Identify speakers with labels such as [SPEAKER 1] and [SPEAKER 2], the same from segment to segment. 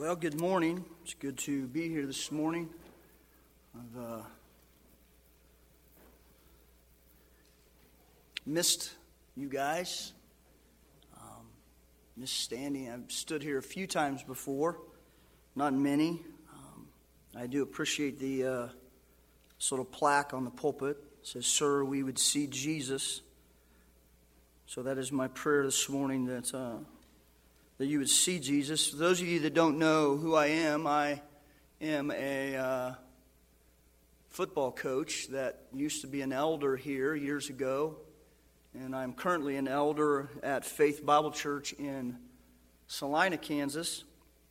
[SPEAKER 1] Well, good morning. It's good to be here this morning. I've missed you guys. Missed standing. I've stood here a few times before, not many. I do appreciate the sort of plaque on the pulpit. It says, "Sir, we would see Jesus." So that is my prayer this morning, that you would see Jesus. For those of you that don't know who I am a football coach that used to be an elder here years ago, and I'm currently an elder at Faith Bible Church in Salina, Kansas.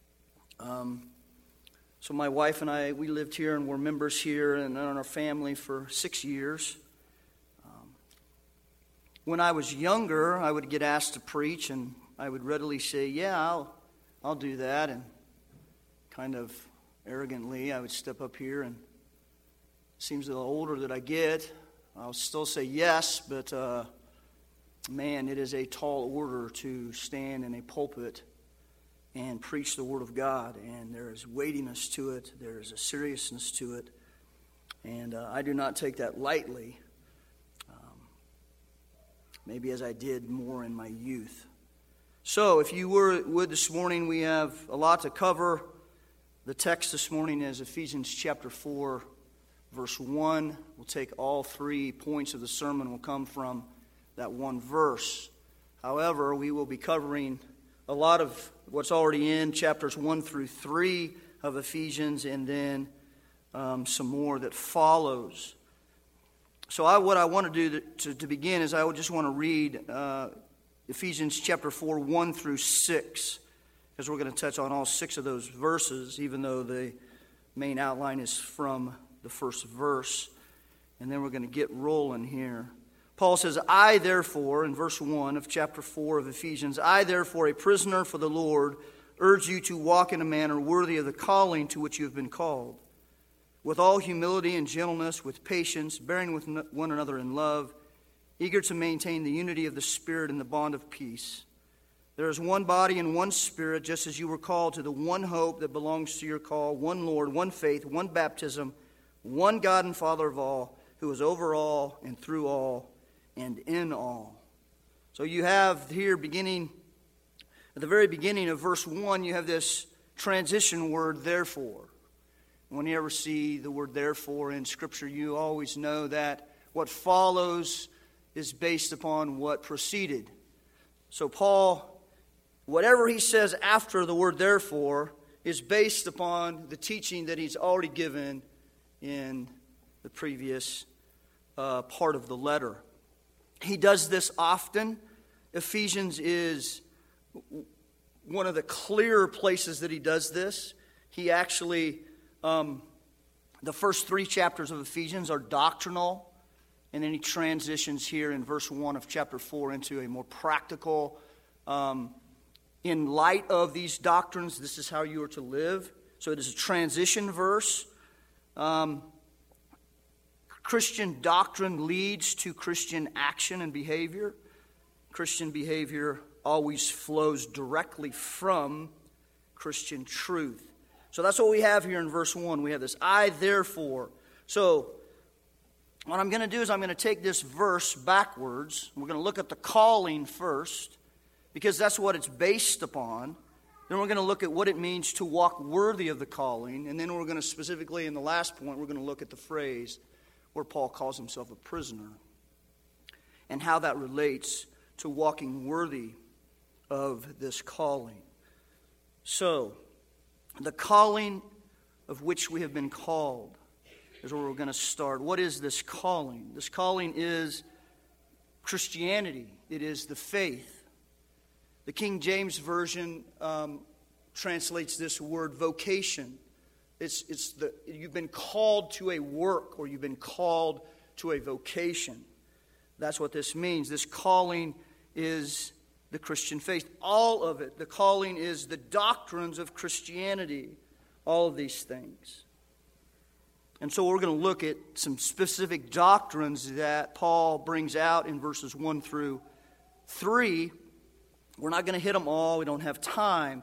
[SPEAKER 1] So my wife and I, we lived here and were members here and in our family for 6 years. When I was younger, I would get asked to preach, and I would readily say, "Yeah, I'll do that." And kind of arrogantly, I would step up here, and it seems the older that I get, I'll still say yes, but man, it is a tall order to stand in a pulpit and preach the Word of God, and there is weightiness to it, there is a seriousness to it, and I do not take that lightly, maybe as I did more in my youth. So, if you would this morning, we have a lot to cover. The text this morning is Ephesians chapter 4, verse 1. We'll take all 3 points of the sermon will come from that one verse. However, we will be covering a lot of what's already in chapters 1 through 3 of Ephesians, and then some more that follows. So what I want to do to begin is I would just want to read Ephesians chapter 4, 1 through 6, because we're going to touch on all 6 of those verses, even though the main outline is from the first verse. And then we're going to get rolling here. Paul says, "I therefore," in verse 1 of chapter 4 of Ephesians, "I therefore, a prisoner for the Lord, urge you to walk in a manner worthy of the calling to which you have been called, with all humility and gentleness, with patience, bearing with one another in love, eager to maintain the unity of the Spirit in the bond of peace. There is one body and one Spirit, just as you were called to the one hope that belongs to your call, one Lord, one faith, one baptism, one God and Father of all, who is over all and through all and in all." So you have here at the very beginning of verse 1, you have this transition word, "therefore." When you ever see the word "therefore" in Scripture, you always know that what follows is based upon what preceded. So Paul, whatever he says after the word "therefore" is based upon the teaching that he's already given in the previous part of the letter. He does this often. Ephesians is one of the clearer places that he does this. He actually, the first 3 chapters of Ephesians are doctrinal, and then he transitions here in verse 1 of chapter 4 into a more practical, in light of these doctrines, this is how you are to live. So it is a transition verse. Christian doctrine leads to Christian action and behavior. Christian behavior always flows directly from Christian truth. So that's what we have here in verse 1. We have this, "I therefore." So what I'm going to do is I'm going to take this verse backwards. We're going to look at the calling first, because that's what it's based upon. Then we're going to look at what it means to walk worthy of the calling. And then we're going to specifically, in the last point, we're going to look at the phrase where Paul calls himself a prisoner, and how that relates to walking worthy of this calling. So, the calling of which we have been called is where we're going to start. What is this calling? This calling is Christianity. It is the faith. The King James Version translates this word vocation. You've been called to a work, or you've been called to a vocation. That's what this means. This calling is the Christian faith. All of it. The calling is the doctrines of Christianity. All of these things. And so we're going to look at some specific doctrines that Paul brings out in verses 1 through 3. We're not going to hit them all. We don't have time.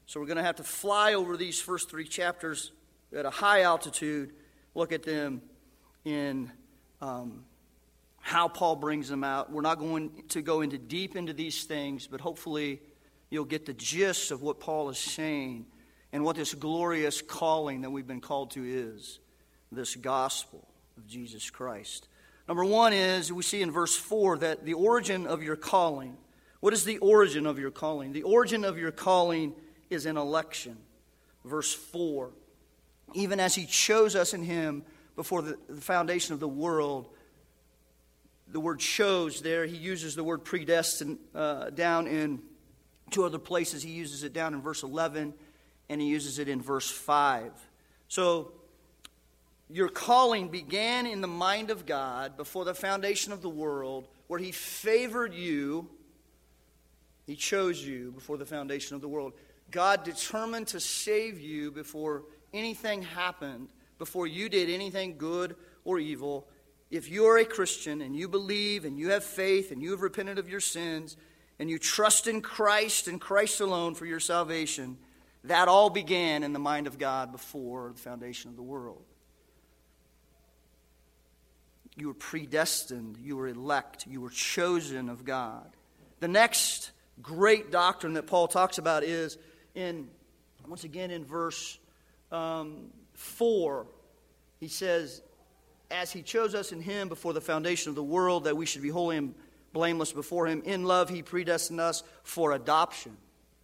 [SPEAKER 1] So we're going to have to fly over these first 3 chapters at a high altitude, look at them in how Paul brings them out. We're not going to go into deep into these things, but hopefully you'll get the gist of what Paul is saying and what this glorious calling that we've been called to is, this gospel of Jesus Christ. Number 1 is, we see in verse 4 that the origin of your calling. What is the origin of your calling? The origin of your calling is an election. Verse 4, even as he chose us in him before the foundation of the world. The word chose there, he uses the word predestined down in 2 other places. He uses it down in verse 11, and he uses it in verse 5. So, your calling began in the mind of God before the foundation of the world, where he favored you. He chose you before the foundation of the world. God determined to save you before anything happened, before you did anything good or evil. If you are a Christian and you believe and you have faith and you have repented of your sins and you trust in Christ and Christ alone for your salvation, that all began in the mind of God before the foundation of the world. You were predestined, you were elect, you were chosen of God. The next great doctrine that Paul talks about is once again in verse 4. He says, as he chose us in him before the foundation of the world, that we should be holy and blameless before him. In love he predestined us for adoption.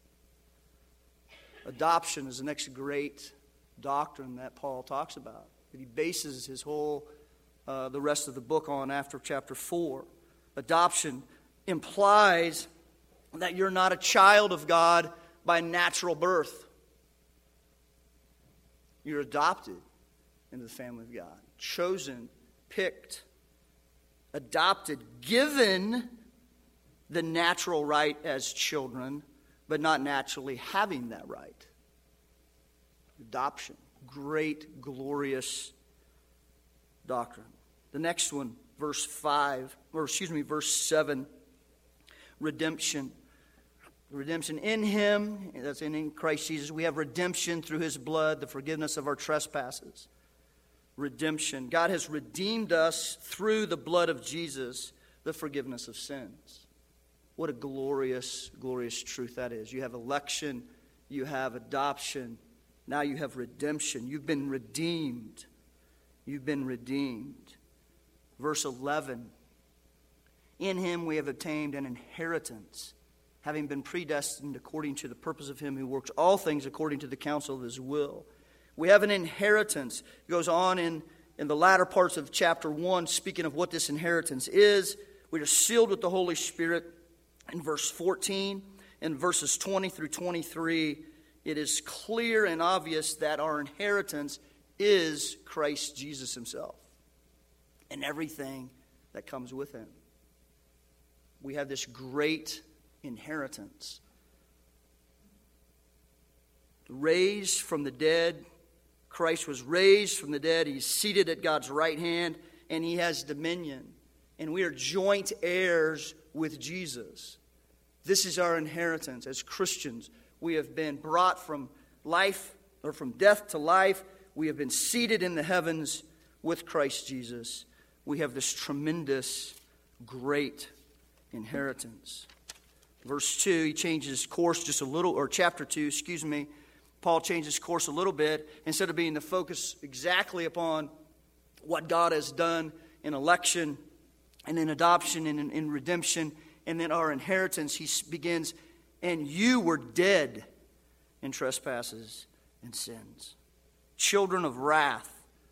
[SPEAKER 1] Adoption is the next great doctrine that Paul talks about, that he bases his whole the rest of the book on after chapter 4. Adoption implies that you're not a child of God by natural birth. You're adopted into the family of God. Chosen, picked, adopted, given the natural right as children, but not naturally having that right. Adoption. Great, glorious doctrine. The next one, verse 7, redemption. Redemption in him, that's in Christ Jesus. We have redemption through his blood, the forgiveness of our trespasses. Redemption. God has redeemed us through the blood of Jesus, the forgiveness of sins. What a glorious, glorious truth that is. You have election, you have adoption, now you have redemption. You've been redeemed. You've been redeemed. Verse 11. In him we have obtained an inheritance, having been predestined according to the purpose of him who works all things according to the counsel of his will. We have an inheritance. It goes on in the latter parts of chapter 1, speaking of what this inheritance is. We are sealed with the Holy Spirit in verse 14. In verses 20 through 23, it is clear and obvious that our inheritance is Christ Jesus himself and everything that comes with him. We have this great inheritance. Raised from the dead, Christ was raised from the dead. He's seated at God's right hand, and he has dominion. And we are joint heirs with Jesus. This is our inheritance. As Christians, we have been brought from life, or from death to life. We have been seated in the heavens with Christ Jesus. We have this tremendous, great inheritance. Verse 2, he changes course just a little, or chapter 2, Paul changes course a little bit. Instead of being the focus exactly upon what God has done in election and in adoption and in redemption and then our inheritance, he begins, and you were dead in trespasses and sins. Children of wrath.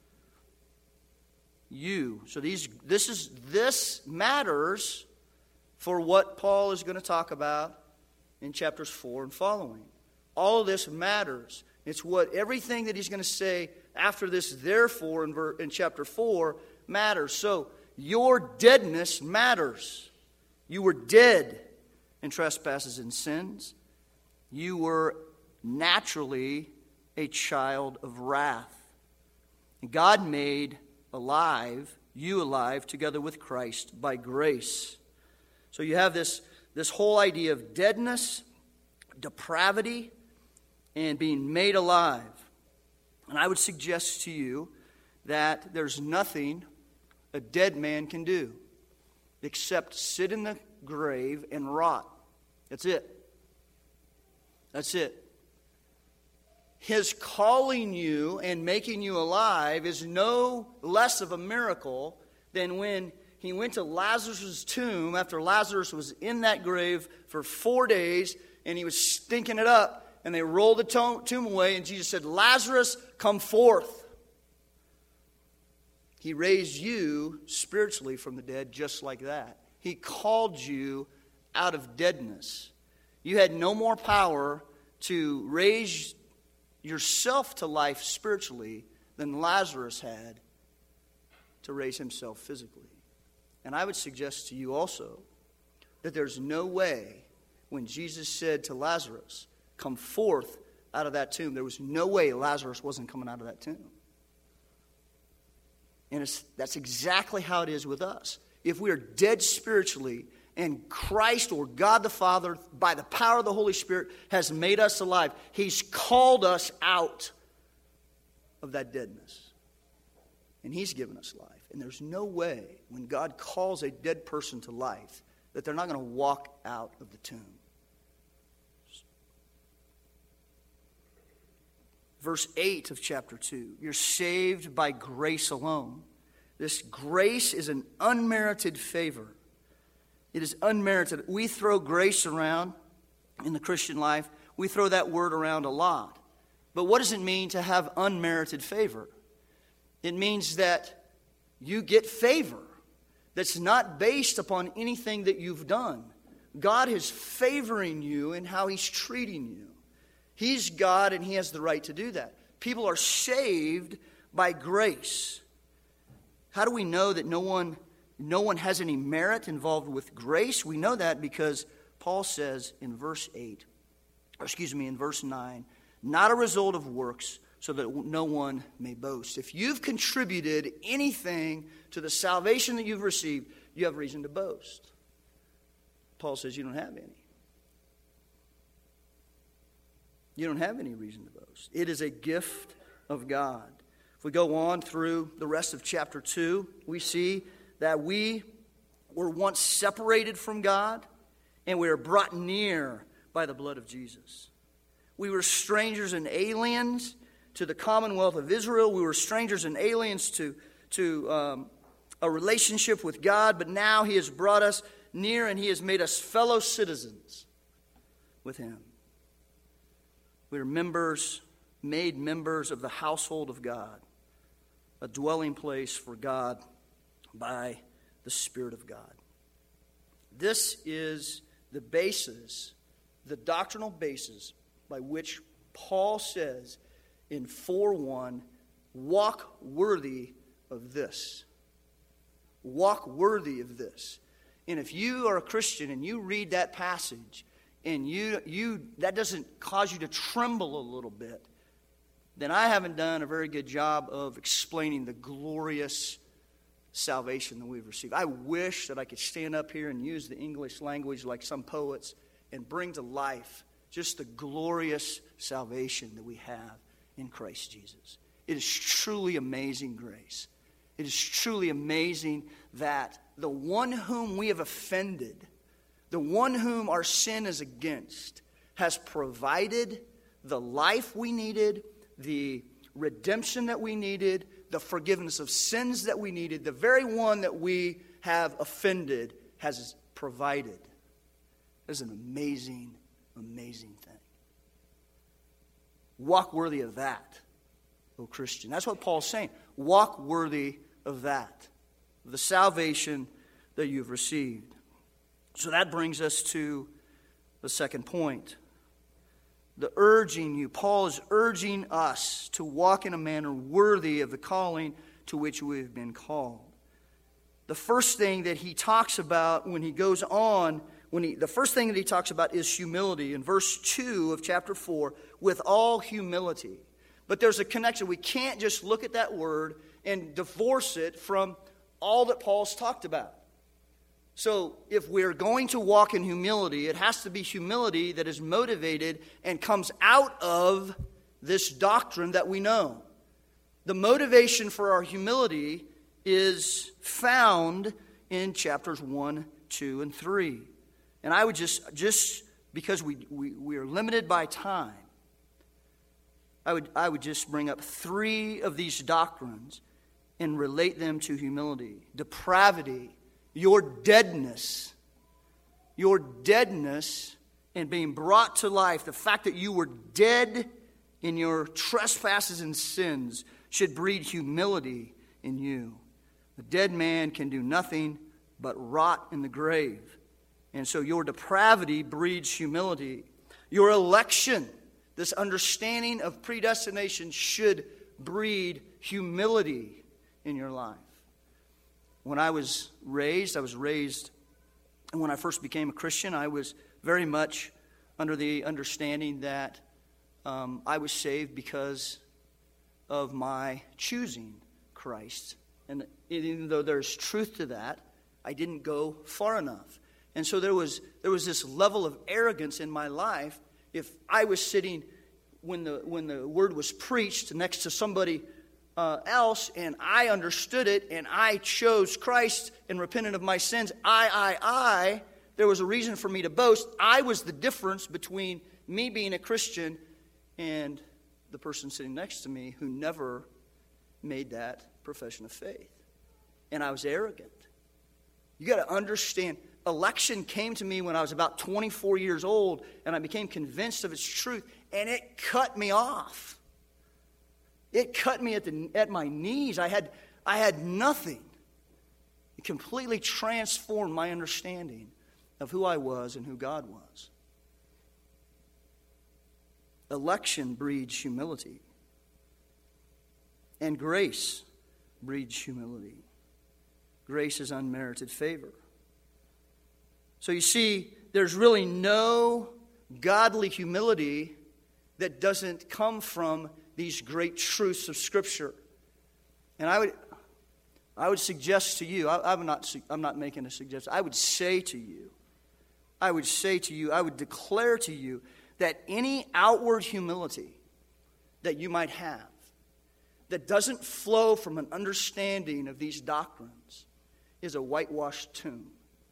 [SPEAKER 1] You. So this matters for what Paul is going to talk about in chapters 4 and following. All of this matters. It's what everything that he's going to say after this, therefore, in chapter 4 matters. So your deadness matters. You were dead in trespasses and sins. You were naturally a child of wrath. And God made you alive together with Christ by grace. So you have this whole idea of deadness, depravity, and being made alive. And I would suggest to you that there's nothing a dead man can do except sit in the grave and rot. That's it. That's it. His calling you and making you alive is no less of a miracle than when he went to Lazarus' tomb after Lazarus was in that grave for 4 days and he was stinking it up, and they rolled the tomb away and Jesus said, "Lazarus, come forth." He raised you spiritually from the dead just like that. He called you out of deadness. You had no more power to raise yourself to life spiritually than Lazarus had to raise himself physically. And I would suggest to you also that there's no way when Jesus said to Lazarus, "Come forth out of that tomb," there was no way Lazarus wasn't coming out of that tomb. And that's exactly how it is with us. If we are dead spiritually, and Christ or God the Father, by the power of the Holy Spirit, has made us alive, He's called us out of that deadness. And He's given us life. And there's no way when God calls a dead person to life that they're not going to walk out of the tomb. Verse 8 of chapter 2, you're saved by grace alone. This grace is an unmerited favor. It is unmerited. We throw grace around in the Christian life. We throw that word around a lot. But what does it mean to have unmerited favor? It means that you get favor that's not based upon anything that you've done. God is favoring you in how He's treating you. He's God and He has the right to do that. People are saved by grace. How do we know that no one has any merit involved with grace? We know that because Paul says in verse 9, not a result of works, so that no one may boast. If you've contributed anything to the salvation that you've received, you have reason to boast. Paul says you don't have any. You don't have any reason to boast. It is a gift of God. If we go on through the rest of chapter 2, we see that we were once separated from God, and we are brought near by the blood of Jesus. We were strangers and aliens to the commonwealth of Israel. We were strangers and aliens to a relationship with God, but now He has brought us near and He has made us fellow citizens with Him. We are made members of the household of God, a dwelling place for God by the Spirit of God. This is the basis, the doctrinal basis by which Paul says in 4:1, walk worthy of this. Walk worthy of this. And if you are a Christian and you read that passage and you that doesn't cause you to tremble a little bit, then I haven't done a very good job of explaining the glorious salvation that we've received. I wish that I could stand up here and use the English language like some poets and bring to life just the glorious salvation that we have in Christ Jesus. It is truly amazing grace. It is truly amazing that the one whom we have offended, the one whom our sin is against, has provided the life we needed, the redemption that we needed, the forgiveness of sins that we needed. The very one that we have offended has provided. It is an amazing, amazing thing. Walk worthy of that, O Christian. That's what Paul's saying. Walk worthy of that, the salvation that you've received. So that brings us to the second point. Paul is urging us to walk in a manner worthy of the calling to which we have been called. The first thing that he talks about when he goes on, the first thing that he talks about is humility. In verse 2 of chapter 4, with all humility. But there's a connection. We can't just look at that word and divorce it from all that Paul's talked about. So if we're going to walk in humility, it has to be humility that is motivated and comes out of this doctrine that we know. The motivation for our humility is found in chapters 1, 2, and 3. And I would just because we are limited by time, I would just bring up 3 of these doctrines and relate them to humility. Depravity, your deadness and being brought to life, the fact that you were dead in your trespasses and sins should breed humility in you. A dead man can do nothing but rot in the grave. And so your depravity breeds humility. Your election, this understanding of predestination, should breed humility in your life. When I was raised, and when I first became a Christian, I was very much under the understanding that I was saved because of my choosing Christ. And even though there's truth to that, I didn't go far enough. And so there was this level of arrogance in my life. If I was sitting when the word was preached next to somebody else, and I understood it, and I chose Christ and repented of my sins, there was a reason for me to boast. I was the difference between me being a Christian and the person sitting next to me who never made that profession of faith. And I was arrogant. You got to understand, election came to me when I was about 24 years old, and I became convinced of its truth, and it cut me off. It cut me at my knees. I had nothing. It completely transformed my understanding of who I was and who God was. Election breeds humility. And grace breeds humility. Grace is unmerited favor. So you see, there's really no godly humility that doesn't come from these great truths of Scripture. And I would suggest to you, I'm not making a suggestion. I would say to you, I would declare to you that any outward humility that you might have that doesn't flow from an understanding of these doctrines is a whitewashed tomb.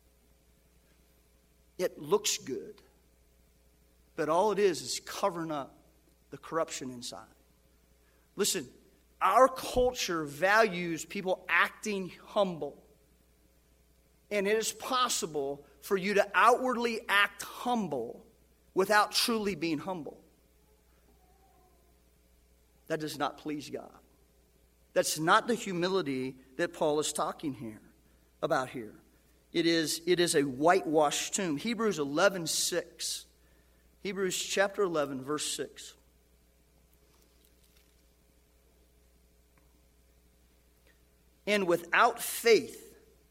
[SPEAKER 1] It looks good, but all it is covering up the corruption inside. Listen, our culture values people acting humble. And it is possible for you to outwardly act humble without truly being humble. That does not please God. That's not the humility that Paul is talking about here. It is a whitewashed tomb. Hebrews 11:6. Hebrews chapter 11, verse 6. And without faith,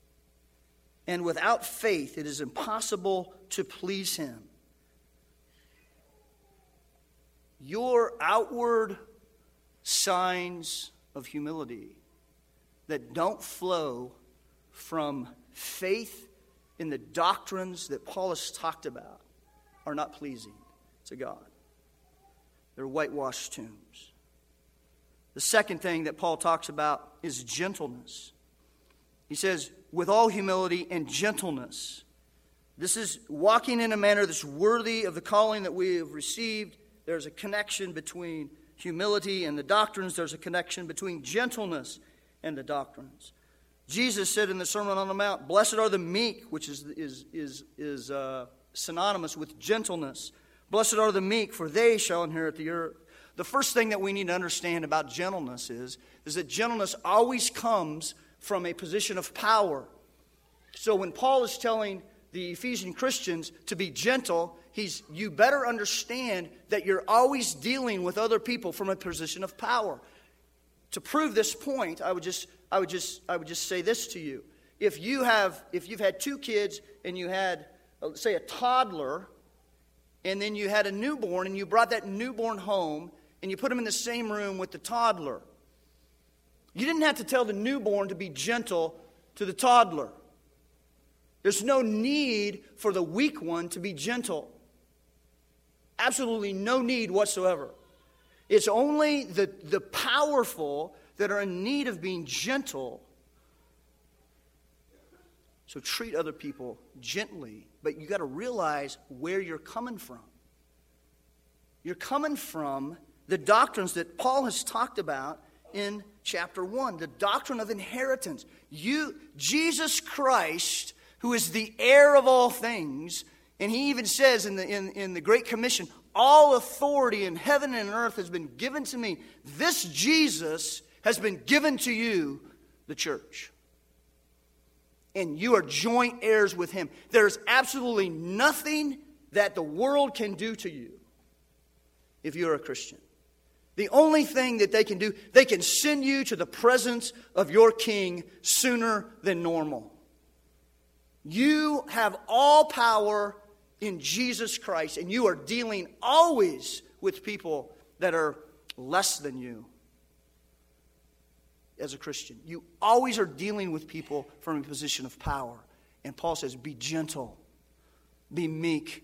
[SPEAKER 1] it is impossible to please him. Your outward signs of humility that don't flow from faith in the doctrines that Paul has talked about are not pleasing to God. They're whitewashed tombs. The second thing that Paul talks about is gentleness. He says, with all humility and gentleness. This is walking in a manner that's worthy of the calling that we have received. There's a connection between humility and the doctrines. There's a connection between gentleness and the doctrines. Jesus said in the Sermon on the Mount, blessed are the meek, which is synonymous with gentleness. Blessed are the meek, for they shall inherit the earth. The first thing that we need to understand about gentleness is that gentleness always comes from a position of power. So when Paul is telling the Ephesian Christians to be gentle, you better understand that you're always dealing with other people from a position of power. To prove this point, I would just say this to you. If you've had 2 kids and you had, say, a toddler, and then you had a newborn, and you brought that newborn home, and you put him in the same room with the toddler, you didn't have to tell the newborn to be gentle to the toddler. There's no need for the weak one to be gentle. Absolutely no need whatsoever. It's only the powerful that are in need of being gentle. So treat other people gently, but you got to realize where you're coming from. You're coming from the doctrines that Paul has talked about in chapter 1, the doctrine of inheritance. Jesus Christ, who is the heir of all things, and he even says in the Great Commission, all authority in heaven and earth has been given to me. This Jesus has been given to you, the church. And you are joint heirs with him. There's absolutely nothing that the world can do to you if you're a Christian. The only thing that they can do, they can send you to the presence of your king sooner than normal. You have all power in Jesus Christ, and you are dealing always with people that are less than you as a Christian. You always are dealing with people from a position of power. And Paul says, be gentle, be meek.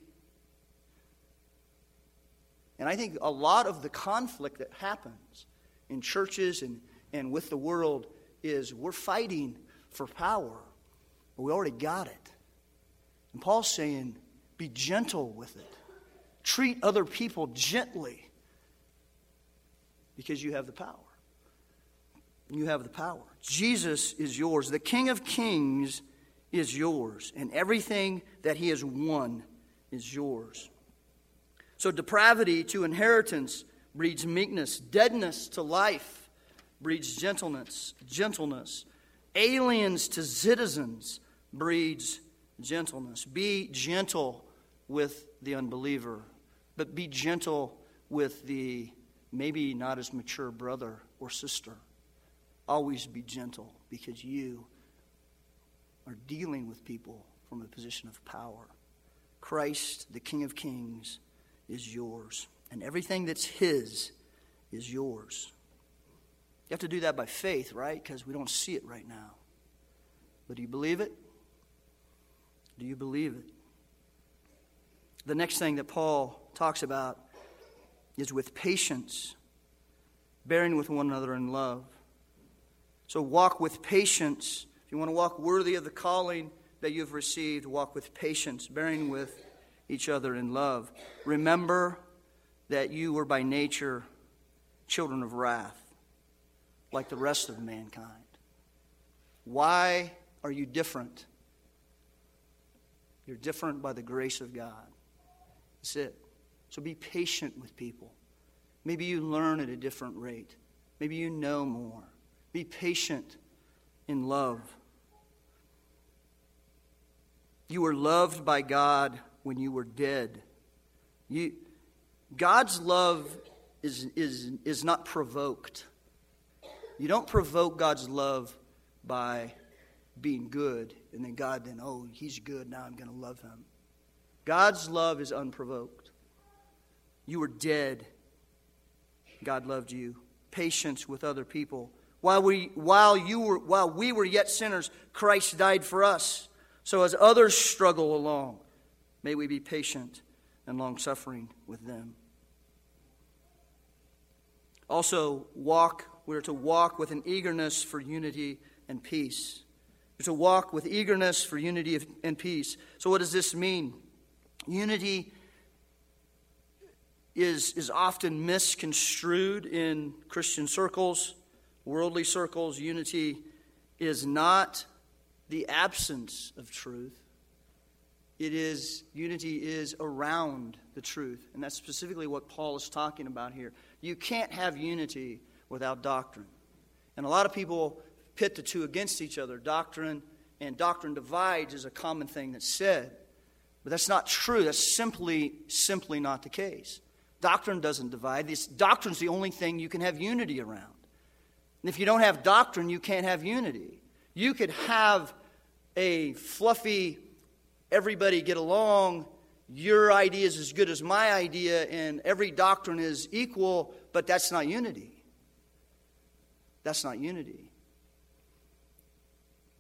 [SPEAKER 1] And I think a lot of the conflict that happens in churches and with the world is we're fighting for power, but we already got it. And Paul's saying, be gentle with it. Treat other people gently because you have the power. You have the power. Jesus is yours. The King of Kings is yours. And everything that he has won is yours. So depravity to inheritance breeds meekness. Deadness to life breeds gentleness. Aliens to citizens breeds gentleness. Be gentle with the unbeliever, but be gentle with the maybe not as mature brother or sister. Always be gentle because you are dealing with people from a position of power. Christ, the King of Kings, is yours. And everything that's his is yours. You have to do that by faith, right? Because we don't see it right now. But do you believe it? Do you believe it? The next thing that Paul talks about is with patience, bearing with one another in love. So walk with patience. If you want to walk worthy of the calling that you've received, walk with patience, bearing with each other in love. Remember that you were by nature children of wrath, like the rest of mankind. Why are you different? You're different by the grace of God. That's it. So be patient with people. Maybe you learn at a different rate. Maybe you know more. Be patient in love. You were loved by God when you were dead. God's love is not provoked. You don't provoke God's love by being good, and then God oh, he's good, now I'm going to love him. God's love is unprovoked. You were dead. God loved you. Patience with other people. While we were yet sinners, Christ died for us. So as others struggle along, may we be patient and long-suffering with them. Also, we're to walk with an eagerness for unity and peace. We're to walk with eagerness for unity and peace. So what does this mean? Unity is often misconstrued in Christian circles, worldly circles. Unity is not the absence of truth. Unity is around the truth. And that's specifically what Paul is talking about here. You can't have unity without doctrine. And a lot of people pit the two against each other. Doctrine and doctrine divides is a common thing that's said. But that's not true. That's simply not the case. Doctrine doesn't divide. Doctrine's the only thing you can have unity around. And if you don't have doctrine, you can't have unity. You could have a fluffy, everybody get along, your idea is as good as my idea, and every doctrine is equal, but that's not unity. That's not unity.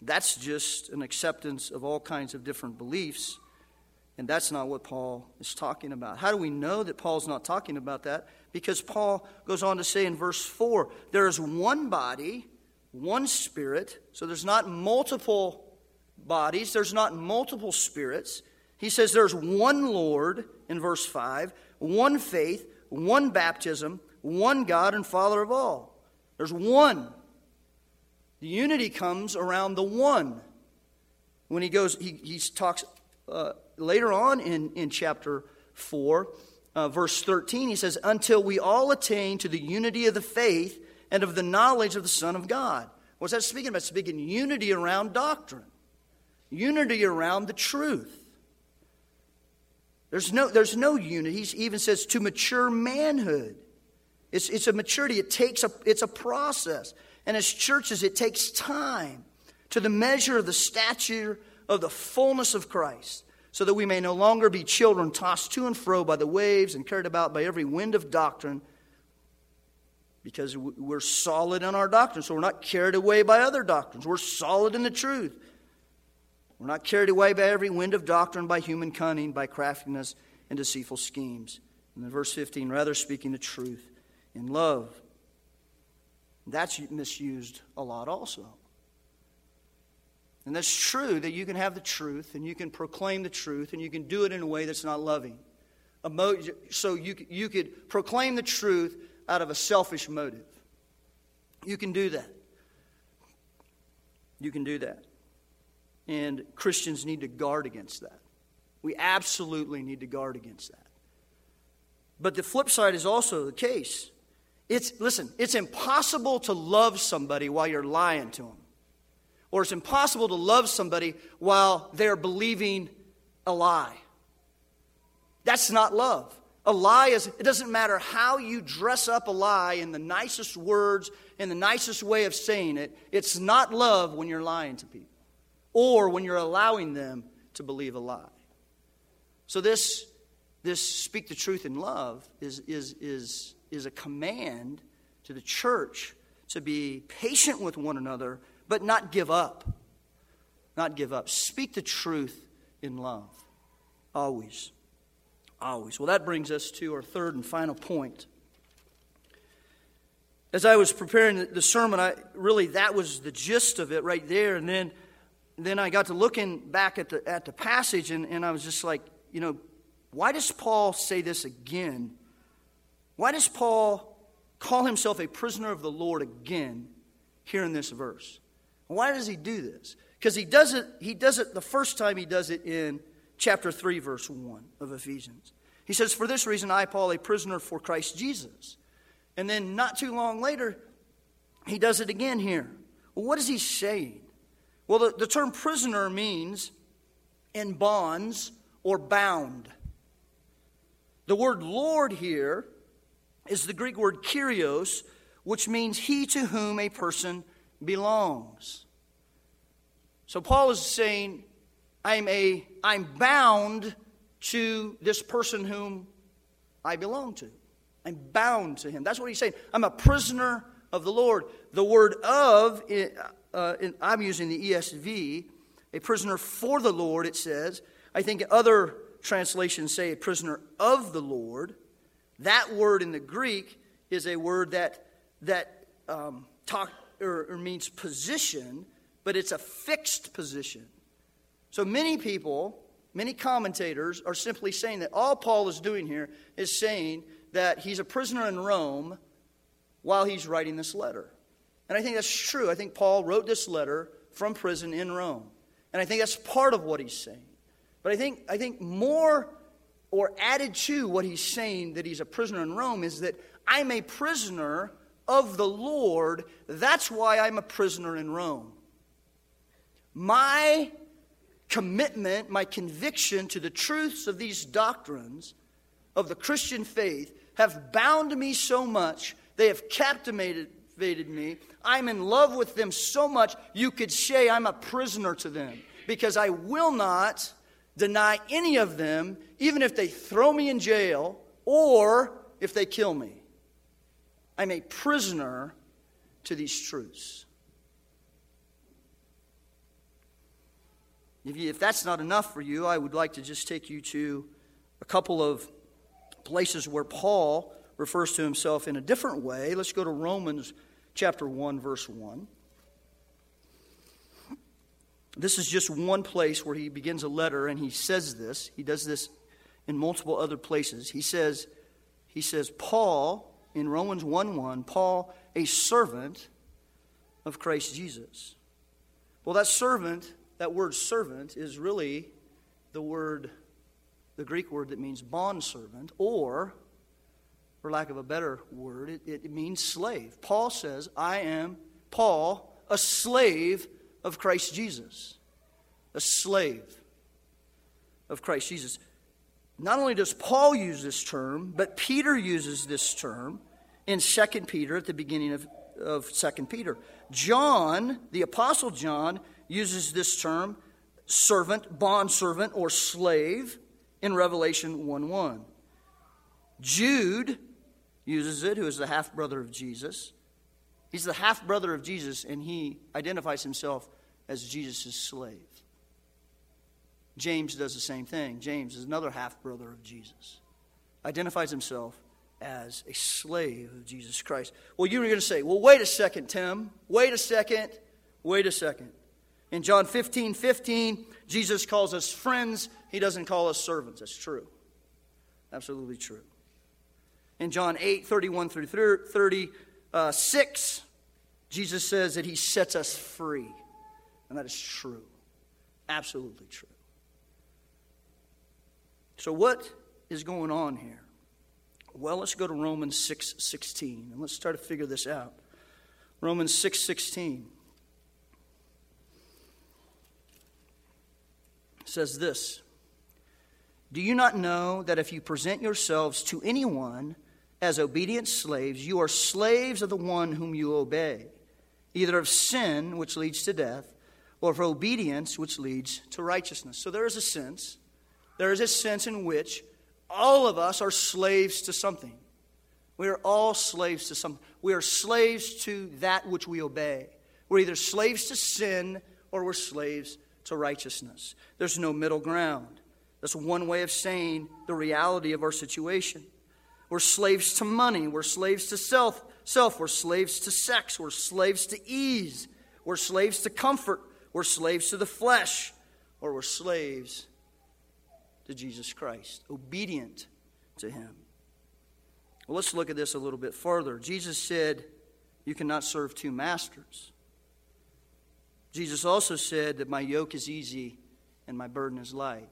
[SPEAKER 1] That's just an acceptance of all kinds of different beliefs. And that's not what Paul is talking about. How do we know that Paul's not talking about that? Because Paul goes on to say in verse 4, there is one body, one Spirit. So there's not multiple bodies. There's not multiple spirits. He says there's one Lord in verse 5, one faith, one baptism, one God and Father of all. There's one. The unity comes around the one. When he talks later on in chapter 4, verse 13, he says, until we all attain to the unity of the faith and of the knowledge of the Son of God. What's that speaking about? It's speaking unity around doctrine. Unity around the truth. There's no unity. He even says to mature manhood. It's a maturity. It's a process. And as churches, it takes time to the measure of the stature of the fullness of Christ, so that we may no longer be children tossed to and fro by the waves and carried about by every wind of doctrine, because we're solid in our doctrine, so we're not carried away by other doctrines. We're solid in the truth. We're not carried away by every wind of doctrine, by human cunning, by craftiness, and deceitful schemes. And then verse 15, rather speaking the truth in love. That's misused a lot also. And that's true that you can have the truth and you can proclaim the truth and you can do it in a way that's not loving. So you could proclaim the truth out of a selfish motive. You can do that. You can do that. And Christians need to guard against that. We absolutely need to guard against that. But the flip side is also the case. It's impossible to love somebody while you're lying to them. Or it's impossible to love somebody while they're believing a lie. That's not love. A lie it doesn't matter how you dress up a lie in the nicest words, in the nicest way of saying it. It's not love when you're lying to people. Or when you're allowing them to believe a lie. So this speak the truth in love is a command to the church to be patient with one another, but not give up. Not give up. Speak the truth in love. Always. Always. Well, that brings us to our third and final point. As I was preparing the sermon, that was the gist of it right there. And then I got to looking back at the passage, and I was just like, why does Paul say this again? Why does Paul call himself a prisoner of the Lord again here in this verse? Why does he do this? Because he does it the first time he does it in chapter 3, verse 1 of Ephesians. He says, for this reason I, Paul, a prisoner for Christ Jesus. And then not too long later, he does it again here. Well, what is he saying? Well, the term prisoner means in bonds or bound. The word Lord here is the Greek word kyrios, which means he to whom a person belongs. So Paul is saying, I'm bound to this person whom I belong to. I'm bound to him. That's what he's saying. I'm a prisoner of the Lord. The word of, I'm using the ESV, a prisoner for the Lord, it says. I think other translations say a prisoner of the Lord. That word in the Greek is a word that means position, but it's a fixed position. So many people, many commentators are simply saying that all Paul is doing here is saying that he's a prisoner in Rome while he's writing this letter. And I think that's true. I think Paul wrote this letter from prison in Rome. And I think that's part of what he's saying. But I think more or added to what he's saying that he's a prisoner in Rome is that I'm a prisoner of the Lord. That's why I'm a prisoner in Rome. My commitment, my conviction to the truths of these doctrines of the Christian faith have bound me so much, they have captivated me. I'm in love with them so much, you could say I'm a prisoner to them, because I will not deny any of them, even if they throw me in jail or if they kill me. I'm a prisoner to these truths. If that's not enough for you, I would like to just take you to a couple of places where Paul refers to himself in a different way. Let's go to Romans chapter 1, verse 1. This is just one place where he begins a letter, and he says this. He does this in multiple other places. He says, Paul, in Romans 1:1, Paul, a servant of Christ Jesus. Well, that word servant is really the Greek word that means bondservant, or, for lack of a better word, it means slave. Paul says, I am, Paul, a slave of Christ Jesus. A slave of Christ Jesus. Not only does Paul use this term, but Peter uses this term in 2 Peter, at the beginning of 2 Peter. John, the Apostle John, uses this term, servant, bondservant, or slave, in Revelation 1:1. Jude uses it, who is the half-brother of Jesus. He's the half-brother of Jesus, and he identifies himself as Jesus' slave. James does the same thing. James is another half-brother of Jesus. Identifies himself as a slave of Jesus Christ. Well, you're going to say, well, wait a second, Tim. Wait a second. In John 15:15, Jesus calls us friends. He doesn't call us servants. That's true. Absolutely true. In John 8:31 through 36, Jesus says that he sets us free. And that is true. Absolutely true. So what is going on here? Well, let's go to Romans 6:16, and let's try to figure this out. Romans 6:16 says this: Do you not know that if you present yourselves to anyone as obedient slaves, you are slaves of the one whom you obey, either of sin, which leads to death, or of obedience, which leads to righteousness? So there is a sense in which all of us are slaves to something. We are all slaves to something. We are slaves to that which we obey. We're either slaves to sin or we're slaves to righteousness. There's no middle ground. That's one way of saying the reality of our situation. We're slaves to money. We're slaves to self. We're slaves to sex. We're slaves to ease. We're slaves to comfort. We're slaves to the flesh. Or we're slaves to Jesus Christ, obedient to him. Well, let's look at this a little bit further. Jesus said, you cannot serve two masters. Jesus also said that my yoke is easy and my burden is light.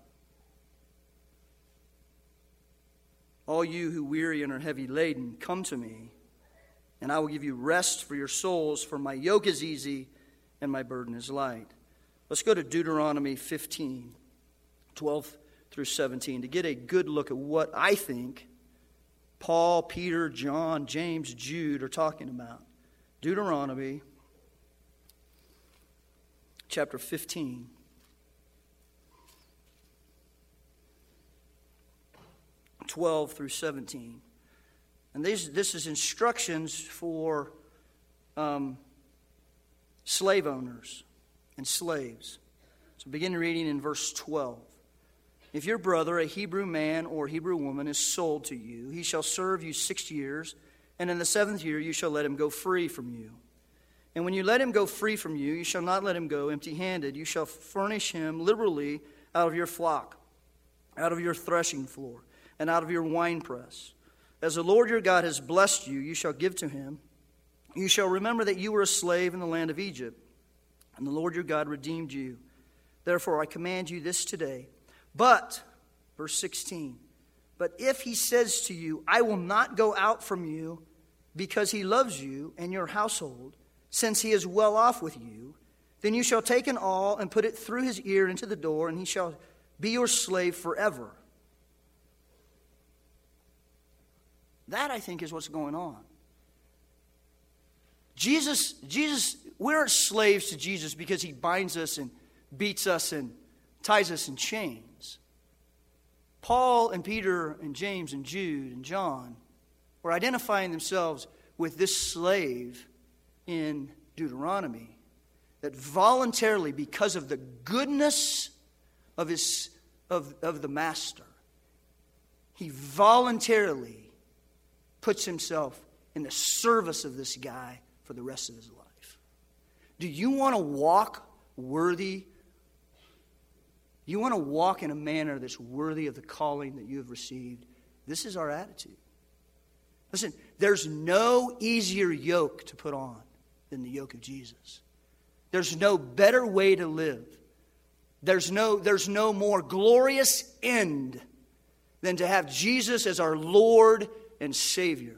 [SPEAKER 1] All you who weary and are heavy laden, come to me, and I will give you rest for your souls, for my yoke is easy and my burden is light. Let's go to Deuteronomy 15, 12 through 17, to get a good look at what I think Paul, Peter, John, James, Jude are talking about. Deuteronomy chapter 15. 12 through 17. And this is instructions for slave owners and slaves. So begin reading in verse 12. If your brother, a Hebrew man or Hebrew woman, is sold to you, he shall serve you 6 years, and in the 7th year you shall let him go free from you. And when you let him go free from you, you shall not let him go empty-handed. You shall furnish him liberally out of your flock, out of your threshing floor, and out of your winepress. As the Lord your God has blessed you, you shall give to him. You shall remember that you were a slave in the land of Egypt, and the Lord your God redeemed you. Therefore I command you this today. But, verse 16, but if he says to you, I will not go out from you because he loves you and your household, since he is well off with you, then you shall take an awl and put it through his ear into the door, and he shall be your slave forever. That, I think, is what's going on. Jesus, we aren't slaves to Jesus because he binds us and beats us and ties us in chains. Paul and Peter and James and Jude and John were identifying themselves with this slave in Deuteronomy that voluntarily, because of the goodness of the master. He voluntarily puts himself in the service of this guy for the rest of his life. Do you want to walk worthy? You want to walk in a manner that's worthy of the calling that you have received? This is our attitude. Listen, there's no easier yoke to put on than the yoke of Jesus. There's no better way to live. There's no more glorious end than to have Jesus as our Lord and Savior.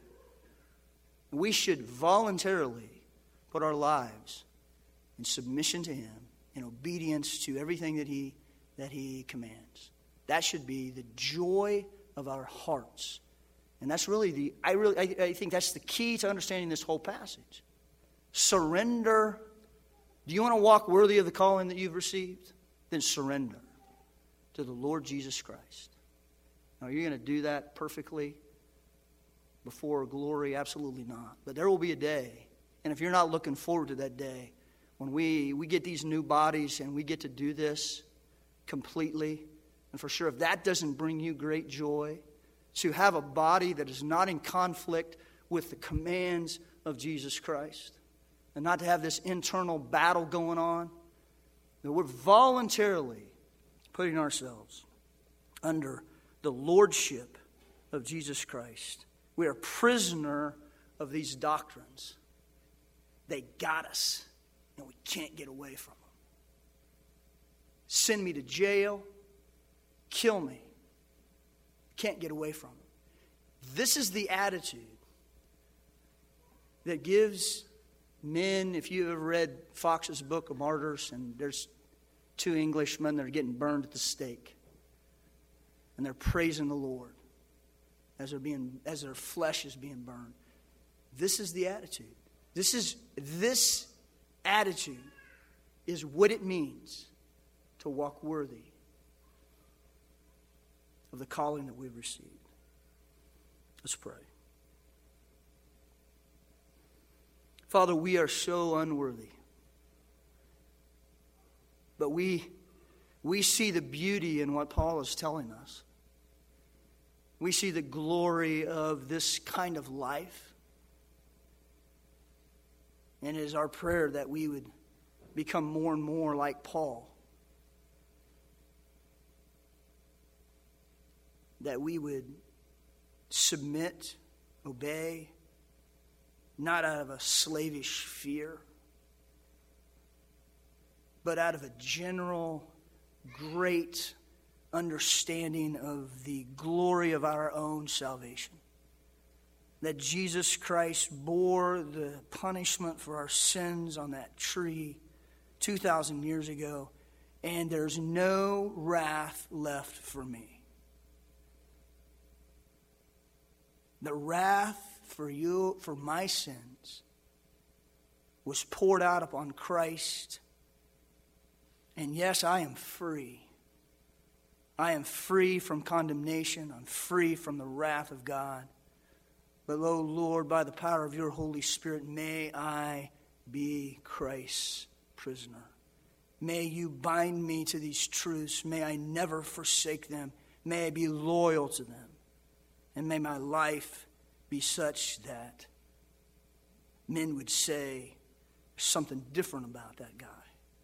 [SPEAKER 1] We should voluntarily put our lives in submission to Him, in obedience to everything that He commands. That should be the joy of our hearts. And that's really I think that's the key to understanding this whole passage. Surrender. Do you want to walk worthy of the calling that you've received? Then surrender to the Lord Jesus Christ. Now, are you going to do that perfectly before glory? Absolutely not. But there will be a day, and if you're not looking forward to that day, when we get these new bodies and we get to do this completely, and for sure, if that doesn't bring you great joy, to have a body that is not in conflict with the commands of Jesus Christ, and not to have this internal battle going on, that we're voluntarily putting ourselves under the lordship of Jesus Christ. We are prisoner of these doctrines. They got us, and we can't get away from them. Send me to jail, kill me. Can't get away from them. This is the attitude that gives men, if you ever read Fox's Book of Martyrs, and there's 2 Englishmen that are getting burned at the stake, and they're praising the Lord as their flesh is being burned. This is the attitude. This attitude is what it means to walk worthy of the calling that we've received. Let's pray. Father, we are so unworthy. But we see the beauty in what Paul is telling us. We see the glory of this kind of life. And it is our prayer that we would become more and more like Paul. That we would submit, obey, not out of a slavish fear, but out of a general, great understanding of the glory of our own salvation. That Jesus Christ bore the punishment for our sins on that tree 2,000 years ago, and there's no wrath left for me. The wrath for you, for my sins, was poured out upon Christ. And yes, I am free. I am free from condemnation. I'm free from the wrath of God. But, oh Lord, by the power of your Holy Spirit, may I be Christ's prisoner. May you bind me to these truths. May I never forsake them. May I be loyal to them. And may my life be such that men would say there's something different about that guy.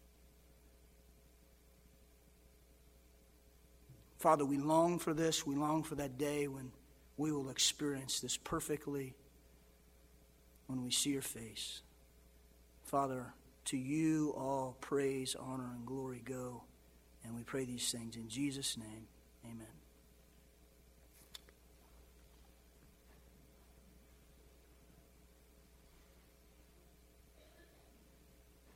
[SPEAKER 1] Father, we long for this. We long for that day when we will experience this perfectly, when we see your face. Father, to you all praise, honor, and glory go. And we pray these things in Jesus' name. Amen.